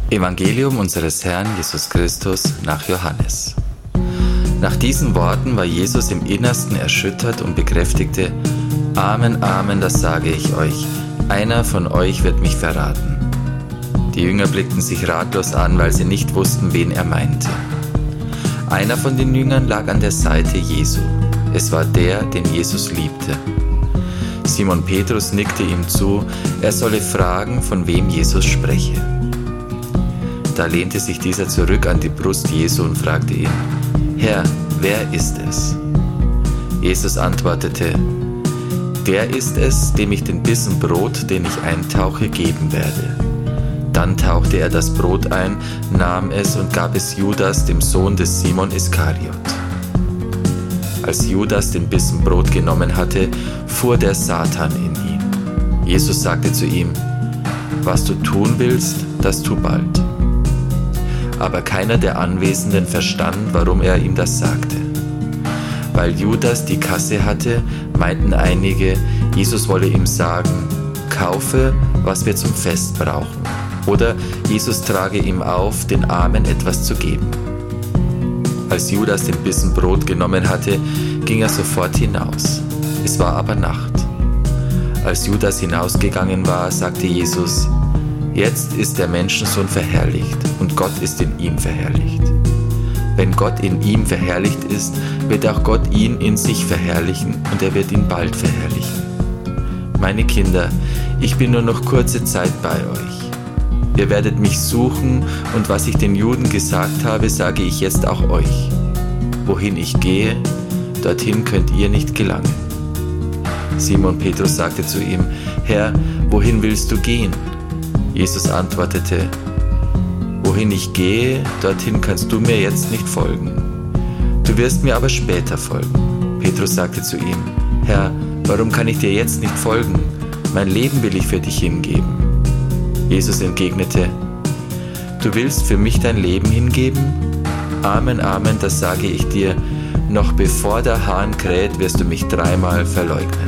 Evangelium unseres Herrn Jesus Christus nach Johannes. Nach diesen Worten war Jesus im Innersten erschüttert und bekräftigte: Amen, Amen, das sage ich euch, einer von euch wird mich verraten. Die Jünger blickten sich ratlos an, weil sie nicht wussten, wen er meinte. Einer von den Jüngern lag an der Seite Jesu. Es war der, den Jesus liebte. Simon Petrus nickte ihm zu, er solle fragen, von wem Jesus spreche. Da lehnte sich dieser zurück an die Brust Jesu und fragte ihn: Herr, wer ist es? Jesus antwortete: Der ist es, dem ich den Bissen Brot, den ich eintauche, geben werde. Dann tauchte er das Brot ein, nahm es und gab es Judas, dem Sohn des Simon Iskariot. Als Judas den Bissen Brot genommen hatte, fuhr der Satan in ihn. Jesus sagte zu ihm: Was du tun willst, das tu bald. Aber keiner der Anwesenden verstand, warum er ihm das sagte. Weil Judas die Kasse hatte, meinten einige, Jesus wolle ihm sagen: Kaufe, was wir zum Fest brauchen. Oder Jesus trage ihm auf, den Armen etwas zu geben. Als Judas den Bissen Brot genommen hatte, ging er sofort hinaus. Es war aber Nacht. Als Judas hinausgegangen war, sagte Jesus: Jetzt ist der Menschensohn verherrlicht und Gott ist in ihm verherrlicht. Wenn Gott in ihm verherrlicht ist, wird auch Gott ihn in sich verherrlichen und er wird ihn bald verherrlichen. Meine Kinder, ich bin nur noch kurze Zeit bei euch. Ihr werdet mich suchen und was ich den Juden gesagt habe, sage ich jetzt auch euch. Wohin ich gehe, dorthin könnt ihr nicht gelangen. Simon Petrus sagte zu ihm: Herr, wohin willst du gehen? Jesus antwortete: Wohin ich gehe, dorthin kannst du mir jetzt nicht folgen. Du wirst mir aber später folgen. Petrus sagte zu ihm: Herr, warum kann ich dir jetzt nicht folgen? Mein Leben will ich für dich hingeben. Jesus entgegnete: Du willst für mich dein Leben hingeben? Amen, Amen, das sage ich dir, noch bevor der Hahn kräht, wirst du mich 3-mal verleugnen.